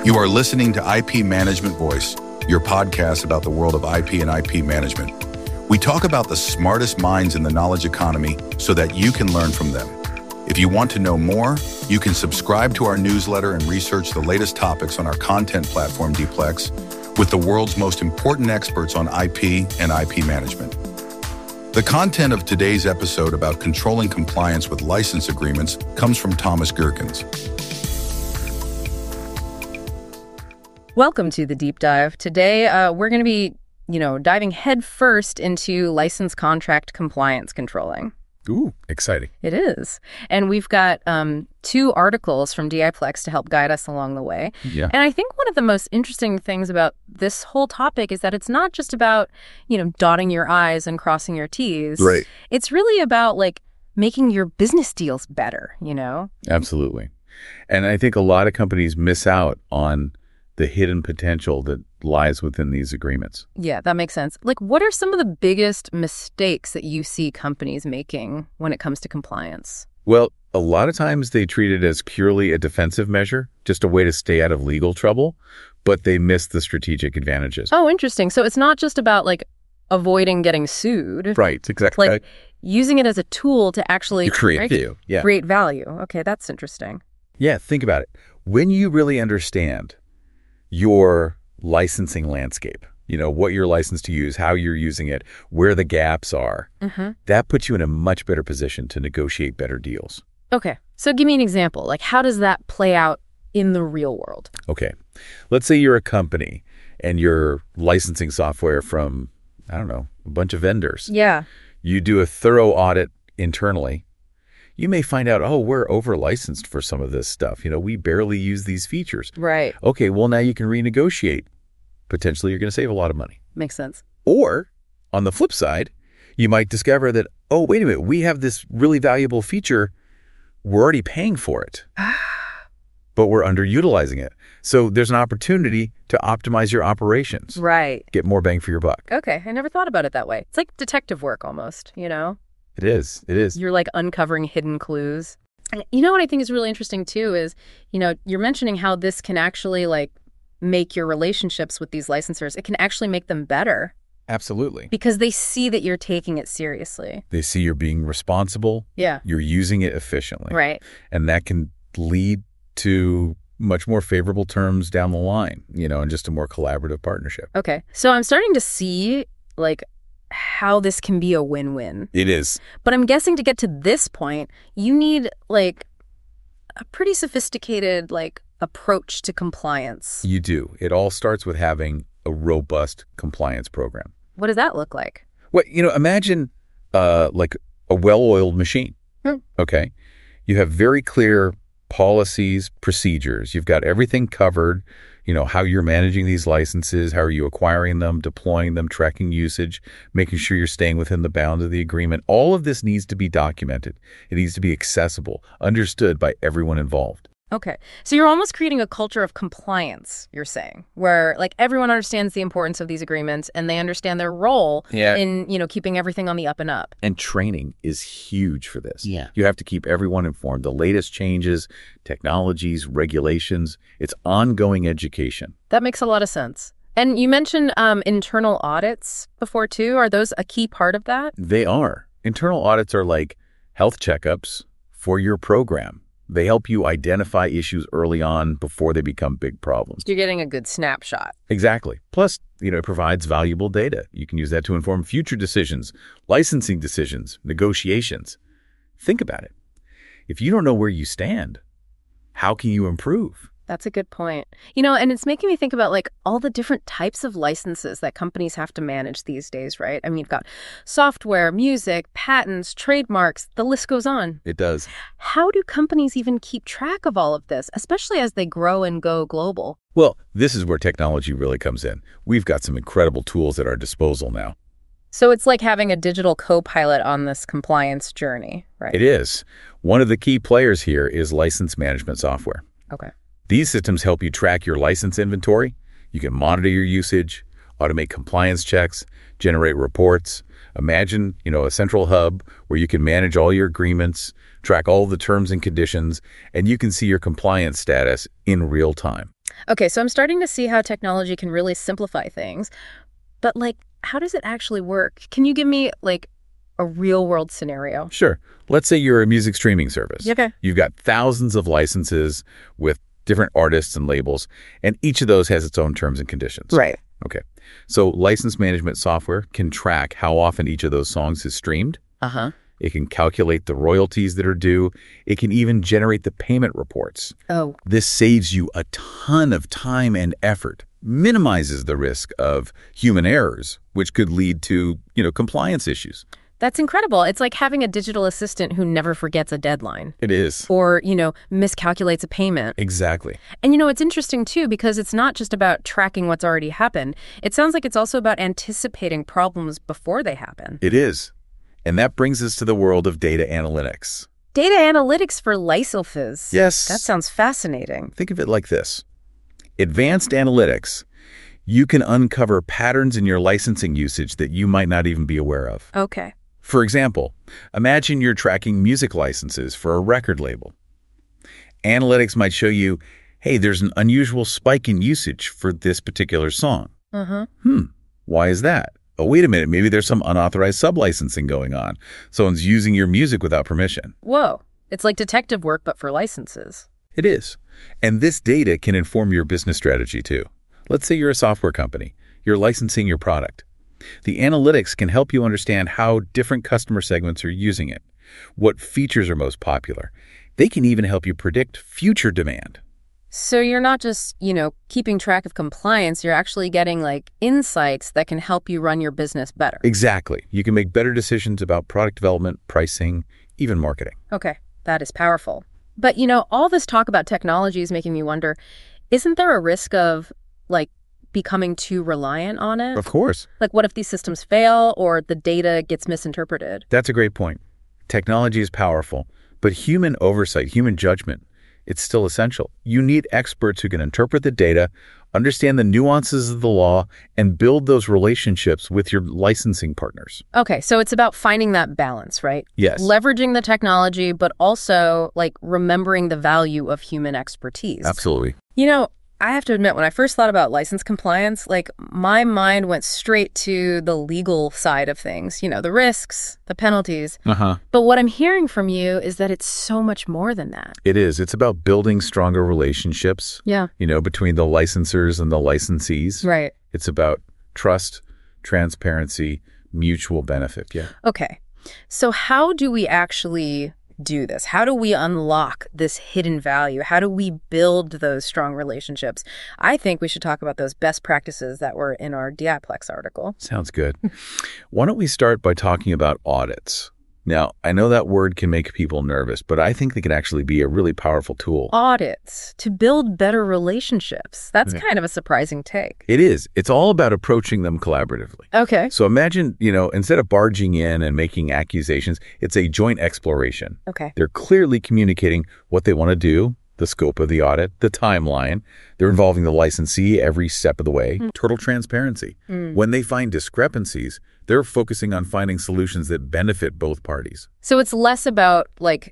You are listening to IP Management Voice, your podcast about the world of IP and IP management. We talk about the smartest minds in the knowledge economy so that you can learn from them. If you want to know more, you can subscribe to our newsletter and research the latest topics on our content platform, Dplex, with the world's most important experts on IP and IP management. The content of today's episode about controlling compliance with license agreements comes from Thomas Gherkins. Welcome to the Deep Dive. Today, we're going to be, diving headfirst into license contract compliance controlling. Ooh, exciting. It is. And we've got two articles from Dplex to help guide us along the way. Yeah. And I think one of the most interesting things about this whole topic is that it's not just about, dotting your I's and crossing your T's. Right. It's really about, making your business deals better, Absolutely. And I think a lot of companies miss out on the hidden potential that lies within these agreements. Yeah, that makes sense. What are some of the biggest mistakes that you see companies making when it comes to compliance? Well, a lot of times they treat it as purely a defensive measure, just a way to stay out of legal trouble, but they miss the strategic advantages. Oh, interesting. So it's not just about avoiding getting sued. Right, exactly. Using it as a tool to actually create value. Yeah. Create value. Okay, that's interesting. Yeah, think about it. When you really understand your licensing landscape, what you're licensed to use, how you're using it, where the gaps are, that puts you in a much better position to negotiate better deals. Okay. So give me an example. How does that play out in the real world? Okay. Let's say you're a company and you're licensing software from, a bunch of vendors. Yeah. You do a thorough audit internally. You may find out, we're over-licensed for some of this stuff. We barely use these features. Right. Okay, well, now you can renegotiate. Potentially, you're going to save a lot of money. Makes sense. Or, on the flip side, you might discover that, wait a minute, we have this really valuable feature. We're already paying for it, but we're underutilizing it. So there's an opportunity to optimize your operations. Right. Get more bang for your buck. Okay, I never thought about it that way. It's like detective work almost, It is. You're uncovering hidden clues. And what I think is really interesting too is, you're mentioning how this can actually make your relationships with these licensors. It can actually make them better. Absolutely. Because they see that you're taking it seriously. They see you're being responsible. Yeah. You're using it efficiently. Right. And that can lead to much more favorable terms down the line, and just a more collaborative partnership. Okay. So I'm starting to see how this can be a win-win. It is. But I'm guessing to get to this point, you need a pretty sophisticated approach to compliance. You do. It all starts with having a robust compliance program. What does that look like? Well, imagine a well-oiled machine. Okay. You have very clear policies, procedures. You've got everything covered. How you're managing these licenses, how are you acquiring them, deploying them, tracking usage, making sure you're staying within the bounds of the agreement. All of this needs to be documented. It needs to be accessible, understood by everyone involved. Okay. So you're almost creating a culture of compliance, you're saying, where everyone understands the importance of these agreements and they understand their role in, keeping everything on the up and up. And training is huge for this. Yeah. You have to keep everyone informed. The latest changes, technologies, regulations, it's ongoing education. That makes a lot of sense. And you mentioned internal audits before too. Are those a key part of that? They are. Internal audits are like health checkups for your program. They help you identify issues early on before they become big problems. You're getting a good snapshot. Exactly. Plus, it provides valuable data. You can use that to inform future decisions, licensing decisions, negotiations. Think about it. If you don't know where you stand, how can you improve? That's a good point. And it's making me think about all the different types of licenses that companies have to manage these days, right? I mean, you've got software, music, patents, trademarks, the list goes on. It does. How do companies even keep track of all of this, especially as they grow and go global? Well, this is where technology really comes in. We've got some incredible tools at our disposal now. So it's like having a digital co-pilot on this compliance journey, right? It is. One of the key players here is license management software. Okay. These systems help you track your license inventory. You can monitor your usage, automate compliance checks, generate reports. Imagine, a central hub where you can manage all your agreements, track all the terms and conditions, and you can see your compliance status in real time. Okay, so I'm starting to see how technology can really simplify things. But, like, how does it actually work? Can you give me, like, a real-world scenario? Sure. Let's say you're a music streaming service. Okay. You've got thousands of licenses with different artists and labels, and each of those has its own terms and conditions. Right. Okay. So license management software can track how often each of those songs is streamed. Uh-huh. It can calculate the royalties that are due. It can even generate the payment reports. Oh. This saves you a ton of time and effort, minimizes the risk of human errors, which could lead to, compliance issues. That's incredible. It's like having a digital assistant who never forgets a deadline. It is. Or, miscalculates a payment. Exactly. And, it's interesting, too, because it's not just about tracking what's already happened. It sounds like it's also about anticipating problems before they happen. It is. And that brings us to the world of data analytics. Data analytics for licenses. Yes. That sounds fascinating. Think of it like this. Advanced analytics. You can uncover patterns in your licensing usage that you might not even be aware of. Okay. For example, imagine you're tracking music licenses for a record label. Analytics might show you, hey, there's an unusual spike in usage for this particular song. Uh-huh. Why is that? Oh, wait a minute, maybe there's some unauthorized sublicensing going on. Someone's using your music without permission. Whoa. It's like detective work, but for licenses. It is. And this data can inform your business strategy, too. Let's say you're a software company. You're licensing your product. The analytics can help you understand how different customer segments are using it, what features are most popular. They can even help you predict future demand. So you're not just, keeping track of compliance, you're actually getting, insights that can help you run your business better. Exactly. You can make better decisions about product development, pricing, even marketing. Okay, that is powerful. But, all this talk about technology is making me wonder, isn't there a risk of, becoming too reliant on it? Of course. What if these systems fail or the data gets misinterpreted? That's a great point. Technology is powerful, but human oversight, human judgment, it's still essential. You need experts who can interpret the data, understand the nuances of the law, and build those relationships with your licensing partners. Okay, so it's about finding that balance, right? Yes. Leveraging the technology, but also, remembering the value of human expertise. Absolutely. I have to admit, when I first thought about license compliance, my mind went straight to the legal side of things, the risks, the penalties. Uh-huh. But what I'm hearing from you is that it's so much more than that. It is. It's about building stronger relationships. Yeah. Between the licensors and the licensees. Right. It's about trust, transparency, mutual benefit. Yeah. Okay. So how do we actually do this? How do we unlock this hidden value? How do we build those strong relationships? I think we should talk about those best practices that were in our DIPLEX article. Sounds good. Why don't we start by talking about audits? Now, I know that word can make people nervous, but I think they can actually be a really powerful tool. Audits to build better relationships. That's kind of a surprising take. It is. It's all about approaching them collaboratively. Okay. So imagine, instead of barging in and making accusations, it's a joint exploration. Okay. They're clearly communicating what they want to do, the scope of the audit, the timeline. They're involving the licensee every step of the way. Total transparency. When they find discrepancies, they're focusing on finding solutions that benefit both parties. So it's less about,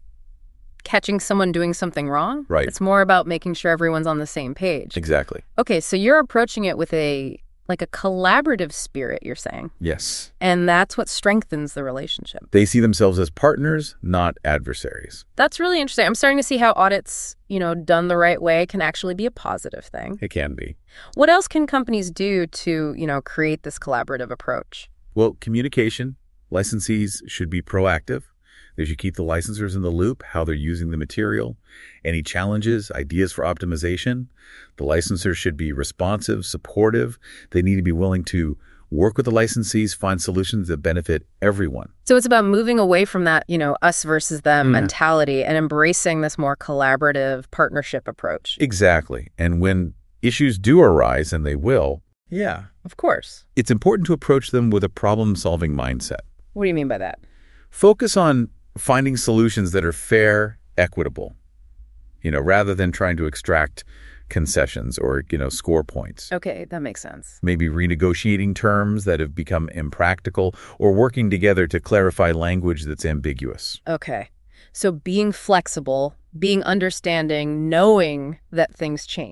catching someone doing something wrong? Right. It's more about making sure everyone's on the same page. Exactly. Okay, so you're approaching it with a collaborative spirit, you're saying. Yes. And that's what strengthens the relationship. They see themselves as partners, not adversaries. That's really interesting. I'm starting to see how audits, done the right way can actually be a positive thing. It can be. What else can companies do to, create this collaborative approach? Well, communication. Licensees should be proactive. They should keep the licensors in the loop, how they're using the material, any challenges, ideas for optimization. The licensors should be responsive, supportive. They need to be willing to work with the licensees, find solutions that benefit everyone. So it's about moving away from that, us versus them mentality and embracing this more collaborative partnership approach. Exactly. And when issues do arise, and they will, Of course. it's important to approach them with a problem-solving mindset. What do you mean by that? Focus on finding solutions that are fair, equitable, rather than trying to extract concessions or, score points. Okay, that makes sense. Maybe renegotiating terms that have become impractical or working together to clarify language that's ambiguous. Okay. So being flexible, being understanding, knowing that things change.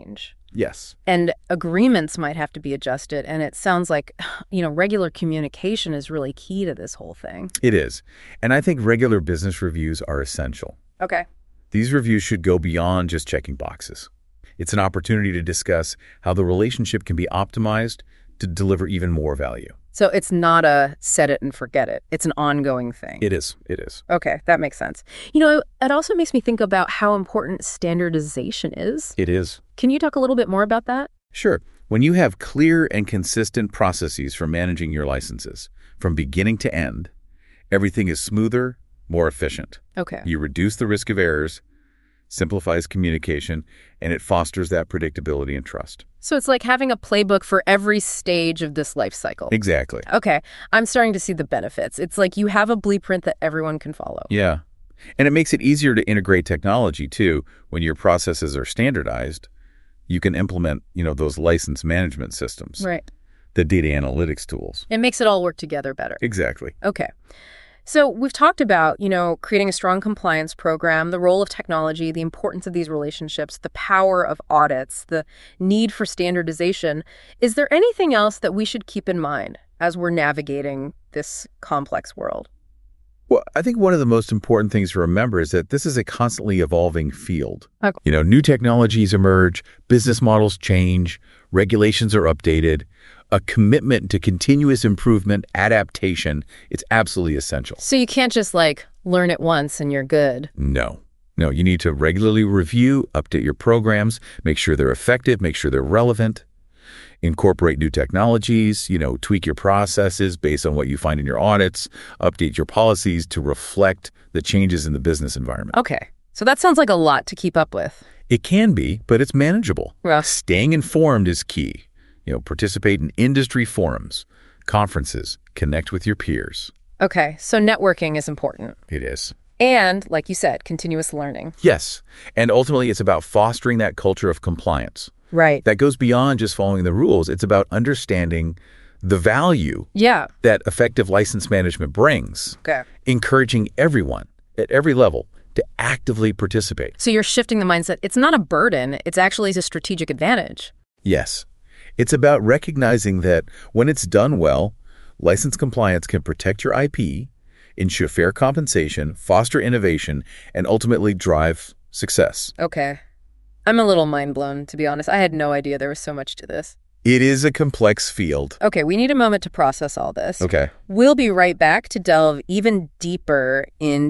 Yes. And agreements might have to be adjusted. And it sounds like, regular communication is really key to this whole thing. It is. And I think regular business reviews are essential. Okay. These reviews should go beyond just checking boxes. It's an opportunity to discuss how the relationship can be optimized to deliver even more value. So it's not a set it and forget it. It's an ongoing thing. It is. It is. Okay, that makes sense. It also makes me think about how important standardization is. It is. Can you talk a little bit more about that? Sure. When you have clear and consistent processes for managing your licenses, from beginning to end, everything is smoother, more efficient. Okay. You reduce the risk of errors, simplifies communication, and it fosters that predictability and trust. So it's like having a playbook for every stage of this life cycle. Exactly. Okay. I'm starting to see the benefits. It's like you have a blueprint that everyone can follow. Yeah. And it makes it easier to integrate technology, too. When your processes are standardized, you can implement, those license management systems. Right. The data analytics tools. It makes it all work together better. Exactly. Okay. So we've talked about, creating a strong compliance program, the role of technology, the importance of these relationships, the power of audits, the need for standardization. Is there anything else that we should keep in mind as we're navigating this complex world? Well, I think one of the most important things to remember is that this is a constantly evolving field. Okay. New technologies emerge, business models change, regulations are updated. A commitment to continuous improvement, adaptation, it's absolutely essential. So you can't just learn it once and you're good. No, you need to regularly review, update your programs, make sure they're effective, make sure they're relevant, incorporate new technologies, tweak your processes based on what you find in your audits, update your policies to reflect the changes in the business environment. Okay. So that sounds like a lot to keep up with. It can be, but it's manageable. Yeah. Staying informed is key. Participate in industry forums, conferences, connect with your peers. Okay, so networking is important. It is. And, like you said, continuous learning. Yes. And ultimately, it's about fostering that culture of compliance. Right. That goes beyond just following the rules. It's about understanding the value that effective license management brings. Okay. Encouraging everyone at every level to actively participate. So you're shifting the mindset. It's not a burden. It's actually a strategic advantage. Yes. It's about recognizing that when it's done well, license compliance can protect your IP, ensure fair compensation, foster innovation, and ultimately drive success. Okay. I'm a little mind blown, to be honest. I had no idea there was so much to this. It is a complex field. Okay, we need a moment to process all this. Okay. We'll be right back to delve even deeper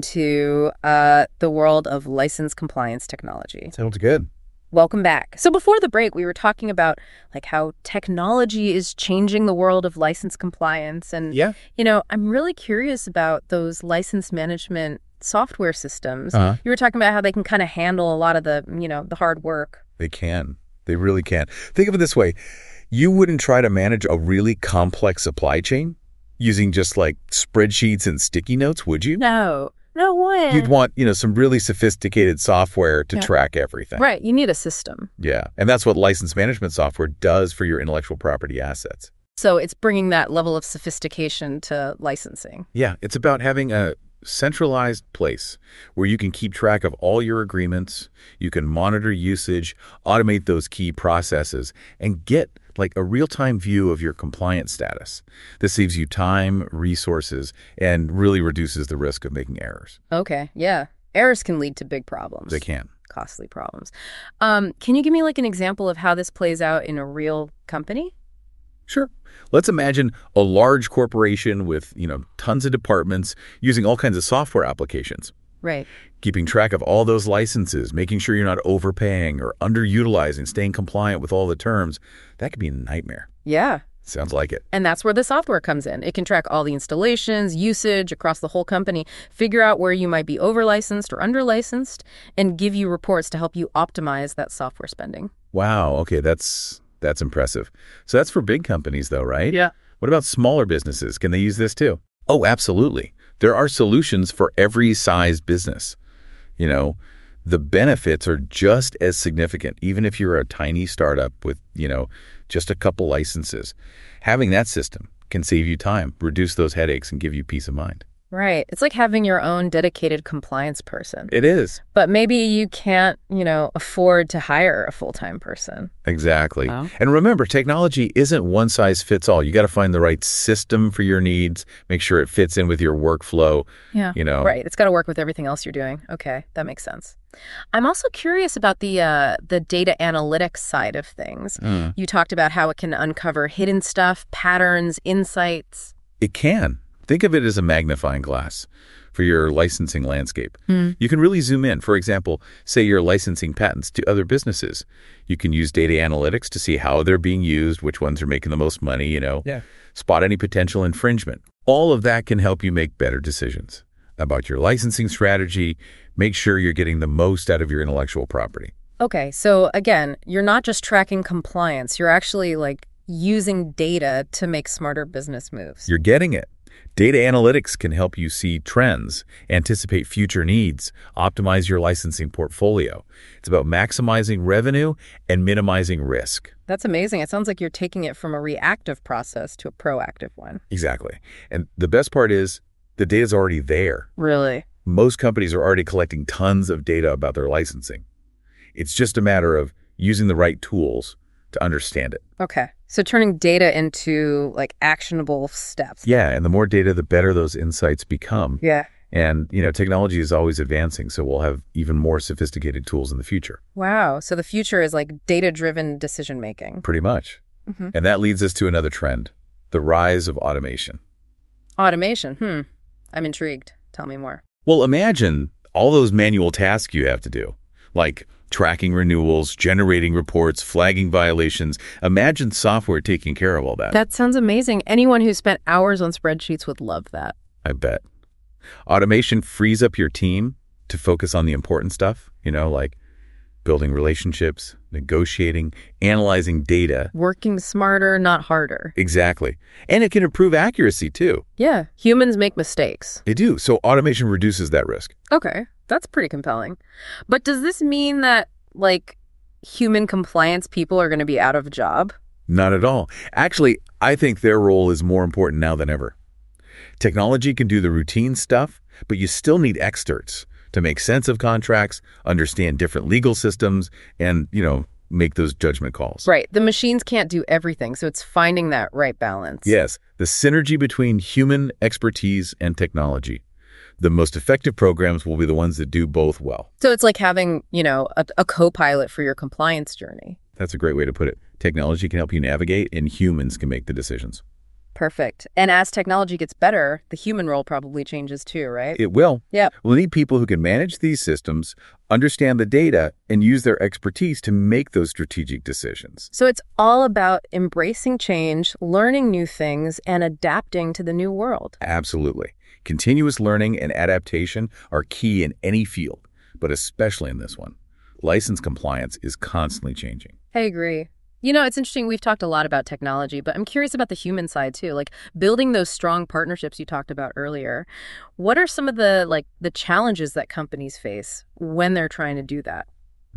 into the world of license compliance technology. Sounds good. Welcome back. So before the break, we were talking about how technology is changing the world of license compliance. And, I'm really curious about those license management software systems. You were talking about how they can kind of handle a lot of the, the hard work. They can. They really can. Think of it this way. You wouldn't try to manage a really complex supply chain using just spreadsheets and sticky notes, would you? No way. You'd want, some really sophisticated software to track everything. Right. You need a system. Yeah. And that's what license management software does for your intellectual property assets. So it's bringing that level of sophistication to licensing. Yeah. It's about having a centralized place where you can keep track of all your agreements, you can monitor usage, automate those key processes, and get a real-time view of your compliance status. This saves you time, resources, and really reduces the risk of making errors. Okay, yeah. Errors can lead to big problems. They can. Costly problems. Can you give me an example of how this plays out in a real company? Sure. Let's imagine a large corporation with, tons of departments using all kinds of software applications. Right. Keeping track of all those licenses, making sure you're not overpaying or underutilizing, staying compliant with all the terms. That could be a nightmare. Yeah. Sounds like it. And that's where the software comes in. It can track all the installations, usage across the whole company, figure out where you might be over-licensed or under-licensed, and give you reports to help you optimize that software spending. Wow. Okay, that's impressive. So that's for big companies, though, right? Yeah. What about smaller businesses? Can they use this too? Oh, absolutely. There are solutions for every size business. The benefits are just as significant, even if you're a tiny startup with, just a couple licenses. Having that system can save you time, reduce those headaches, and give you peace of mind. Right. It's like having your own dedicated compliance person. It is. But maybe you can't, afford to hire a full-time person. Exactly. Oh. And remember, technology isn't one size fits all. You got to find the right system for your needs, make sure it fits in with your workflow. Yeah. Right. It's got to work with everything else you're doing. Okay, that makes sense. I'm also curious about the data analytics side of things. You talked about how it can uncover hidden stuff, patterns, insights. It can. Think of it as a magnifying glass for your licensing landscape. You can really zoom in. For example, say you're licensing patents to other businesses. You can use data analytics to see how they're being used, which ones are making the most money, spot any potential infringement. All of that can help you make better decisions about your licensing strategy, make sure you're getting the most out of your intellectual property. Okay, so again, you're not just tracking compliance, you're actually using data to make smarter business moves. You're getting it. Data analytics can help you see trends, anticipate future needs, optimize your licensing portfolio. It's about maximizing revenue and minimizing risk. That's amazing. It sounds like you're taking it from a reactive process to a proactive one. Exactly. And the best part is the data's already there. Really? Most companies are already collecting tons of data about their licensing. It's just a matter of using the right tools to understand it. Okay. So turning data into actionable steps. Yeah, and the more data, the better those insights become. Yeah. And, technology is always advancing, so we'll have even more sophisticated tools in the future. Wow. So the future is data-driven decision-making. Pretty much. Mm-hmm. And that leads us to another trend, the rise of automation. Automation? I'm intrigued. Tell me more. Well, imagine all those manual tasks you have to do, like tracking renewals, generating reports, flagging violations. Imagine software taking care of all that. That sounds amazing. Anyone who spent hours on spreadsheets would love that. I bet. Automation frees up your team to focus on the important stuff, like building relationships, negotiating, analyzing data. Working smarter, not harder. Exactly. And it can improve accuracy, too. Yeah. Humans make mistakes. They do. So automation reduces that risk. Okay. That's pretty compelling. But does this mean that, human compliance people are going to be out of a job? Not at all. Actually, I think their role is more important now than ever. Technology can do the routine stuff, but you still need experts to make sense of contracts, understand different legal systems, and, make those judgment calls. Right. The machines can't do everything, so it's finding that right balance. Yes. The synergy between human expertise and technology. The most effective programs will be the ones that do both well. So it's like having, a co-pilot for your compliance journey. That's a great way to put it. Technology can help you navigate, and humans can make the decisions. Perfect. And as technology gets better, the human role probably changes too, right? It will. Yeah. We'll need people who can manage these systems, understand the data, and use their expertise to make those strategic decisions. So it's all about embracing change, learning new things, and adapting to the new world. Absolutely. Continuous learning and adaptation are key in any field, but especially in this one. License compliance is constantly changing. I agree. It's interesting. We've talked a lot about technology, but I'm curious about the human side too, building those strong partnerships you talked about earlier. What are some of the challenges that companies face when they're trying to do that?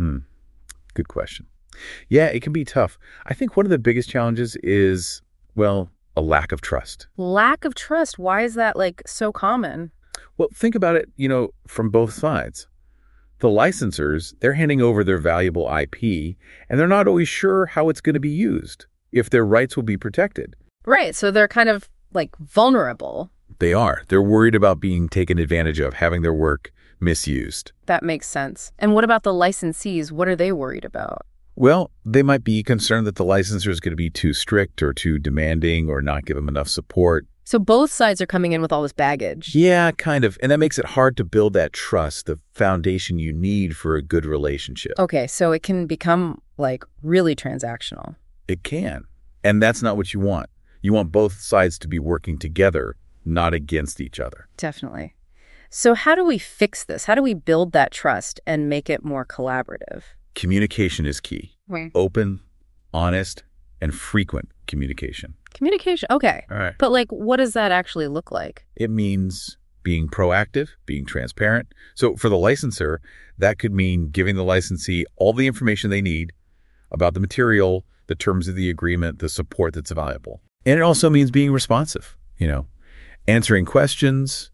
Good question. Yeah, it can be tough. I think one of the biggest challenges is, a lack of trust. Lack of trust. Why is that so common? Well, think about it, from both sides. The licensors, they're handing over their valuable IP, and they're not always sure how it's going to be used, if their rights will be protected. Right, so they're kind of vulnerable. They are. They're worried about being taken advantage of, having their work misused. That makes sense. And what about the licensees? What are they worried about? Well, they might be concerned that the licensor is going to be too strict or too demanding or not give them enough support. So both sides are coming in with all this baggage. Yeah, kind of. And that makes it hard to build that trust, the foundation you need for a good relationship. Okay, so it can become really transactional. It can. And that's not what you want. You want both sides to be working together, not against each other. Definitely. So how do we fix this? How do we build that trust and make it more collaborative? Communication is key. Right. Open, honest, and frequent communication. Communication. Okay. All right. But what does that actually look like? It means being proactive, being transparent. So for the licensor, that could mean giving the licensee all the information they need about the material, the terms of the agreement, the support that's available. And it also means being responsive, answering questions,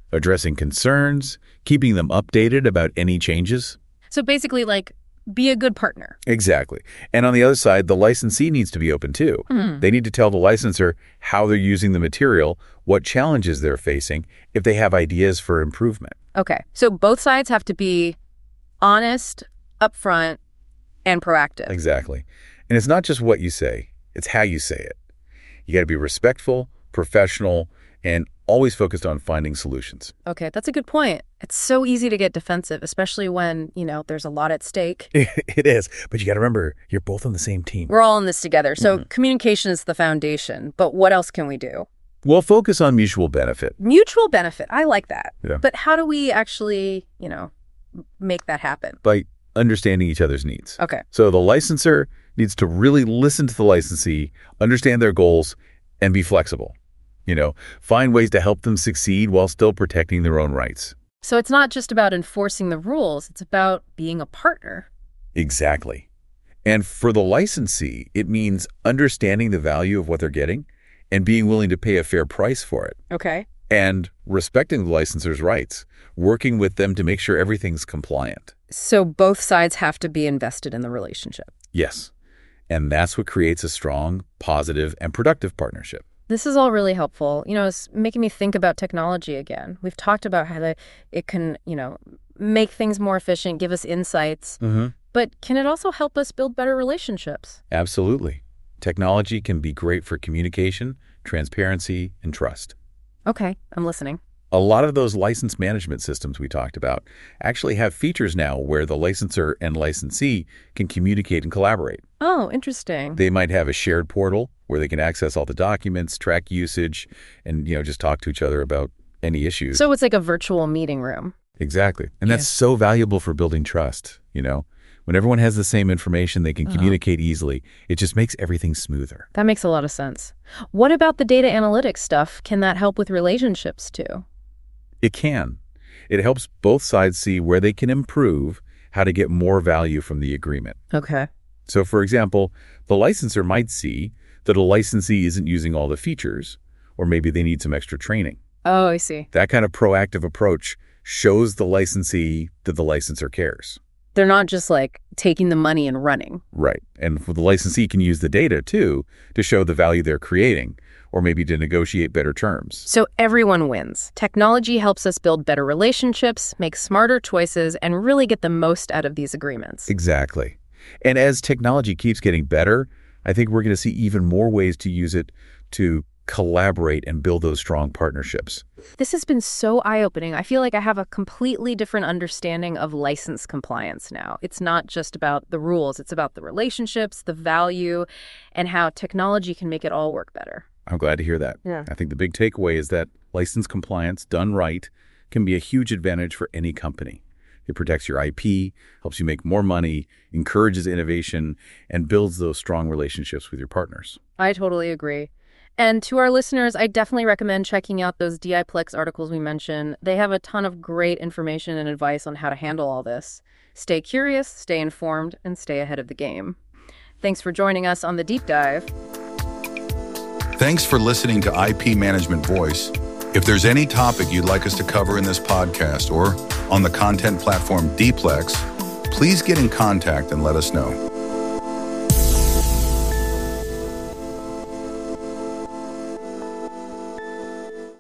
addressing concerns, keeping them updated about any changes. So basically, like, be a good partner. Exactly. And on the other side, the licensee needs to be open too. They need to tell the licensor how they're using the material, what challenges they're facing, if they have ideas for improvement. Okay. So both sides have to be honest, upfront, and proactive. Exactly. And it's not just what you say, it's how you say it. You got to be respectful, professional, and always focused on finding solutions. Okay, that's a good point. It's so easy to get defensive, especially when, there's a lot at stake. It is. But you got to remember, you're both on the same team. We're all in this together. So communication is the foundation. But what else can we do? Well, focus on mutual benefit. Mutual benefit. I like that. Yeah. But how do we actually, make that happen? By understanding each other's needs. Okay. So the licensor needs to really listen to the licensee, understand their goals, and be flexible. Find ways to help them succeed while still protecting their own rights. So it's not just about enforcing the rules. It's about being a partner. Exactly. And for the licensee, it means understanding the value of what they're getting and being willing to pay a fair price for it. Okay. And respecting the licensor's rights, working with them to make sure everything's compliant. So both sides have to be invested in the relationship. Yes. And that's what creates a strong, positive, and productive partnership. This is all really helpful. It's making me think about technology again. We've talked about how it can, make things more efficient, give us insights. But can it also help us build better relationships? Absolutely. Technology can be great for communication, transparency, and trust. Okay, I'm listening. A lot of those license management systems we talked about actually have features now where the licensor and licensee can communicate and collaborate. Oh, interesting. They might have a shared portal where they can access all the documents, track usage, and just talk to each other about any issues. So it's like a virtual meeting room. Exactly. And that's so valuable for building trust, When everyone has the same information, they can communicate easily. It just makes everything smoother. That makes a lot of sense. What about the data analytics stuff? Can that help with relationships too? It can. It helps both sides see where they can improve, how to get more value from the agreement. Okay. So, for example, the licensor might see that a licensee isn't using all the features, or maybe they need some extra training. Oh, I see. That kind of proactive approach shows the licensee that the licensor cares. They're not just like taking the money and running. Right. And the licensee can use the data, too, to show the value they're creating, or maybe to negotiate better terms. So everyone wins. Technology helps us build better relationships, make smarter choices, and really get the most out of these agreements. Exactly. And as technology keeps getting better, I think we're going to see even more ways to use it to collaborate and build those strong partnerships. This has been so eye-opening. I feel like I have a completely different understanding of license compliance now. It's not just about the rules. It's about the relationships, the value, and how technology can make it all work better. I'm glad to hear that. Yeah. I think the big takeaway is that license compliance done right can be a huge advantage for any company. It protects your IP, helps you make more money, encourages innovation, and builds those strong relationships with your partners. I totally agree. And to our listeners, I definitely recommend checking out those DIPlex articles we mentioned. They have a ton of great information and advice on how to handle all this. Stay curious, stay informed, and stay ahead of the game. Thanks for joining us on The Deep Dive. Thanks for listening to IP Management Voice. If there's any topic you'd like us to cover in this podcast or on the content platform DIPlex, please get in contact and let us know.